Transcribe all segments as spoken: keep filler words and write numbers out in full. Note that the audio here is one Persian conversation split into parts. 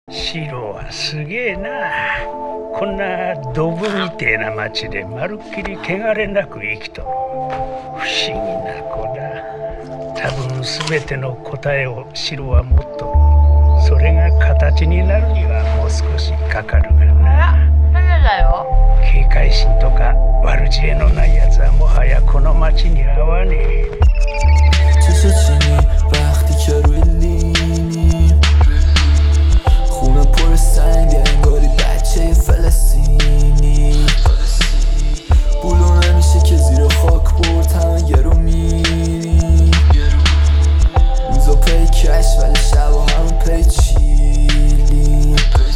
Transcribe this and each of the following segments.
シロはすげえな。こんなドブみてえな町でまるっきり汚れなく生きとる。不思議な子だ。多分全ての答えをシロは持っとる。それが形になるにはもう少しかかるがな。 誰だよ。 警戒心とか悪知恵のないやつはもはやこの町に合わねえ。 چشا چینی وقتی که روی لینی خونه پر سنگ انگاری بچه فلسطینی بولو نمیشه که زیر خاک برد همه گرو میری روزا پی کش ولی شبا همون پی چیلی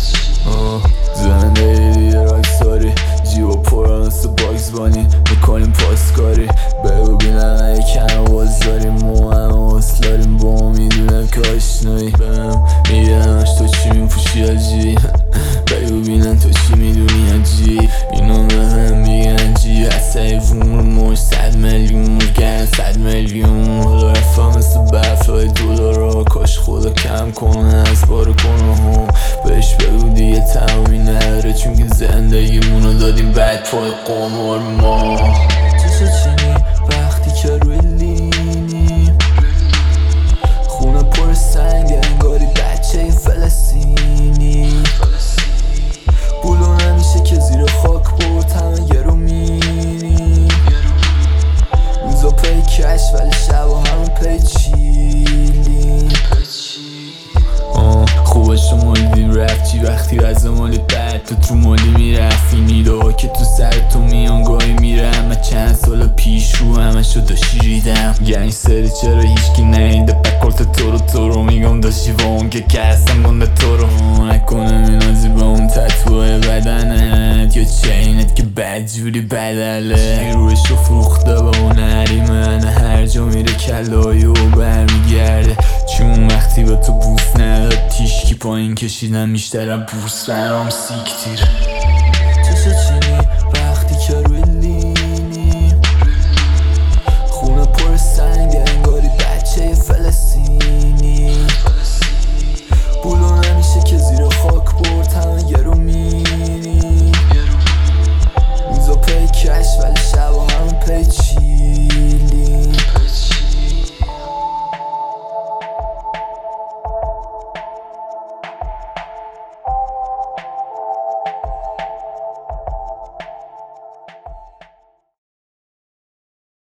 زنده دیگه راکساری جیبا پران مثل باکس بانی میکنیم پاسکاری بگو بینم یکم باز داریم مو هم حسل داریم با ما میدونم که آشنایی بهم میدنمش تو چی میپوشی آجی بگو بینم تو چی میدونی آجی اینو به هم میگن جی از حیوون مش صد میلیون گرن صد میلیون حالا رفا مثل برفای دولارا کاش خدا کم کنه از بارو کنه هم بهش بگو دیگه تمامی نداره چون که زندگیمونو دادیم بعد پای قمار ما چشا چینی وقتی که روی لینی خونه پر سنگ انگاری بچه فلسطینی بولو نمیشه که زیر خاک برد همه گرو میری روزا پی کش ولی شبا همون پی چیلی خوبه شما دیدیم رفتی وقتی از مالی بد تو تو مالی میرفتی نیده که تو سر تو میان گاهی میرم من چند سال پیش رو همه شو داشتی ریدم گنج سری چرا هیچکی نیده بکلت تو رو تو رو میگم داشتی با اون که کسم گنده تو رو نکنه مینازی با اون تطوه بدنت یا چینت که بدجوری بدله روش رو فروخته با اون حریمنه هر جا میره کلایی و برمیگرده چون وقتی با تو بوس نداد تیشکی پایین کشیدم بیشترم بورس برام سیکتیر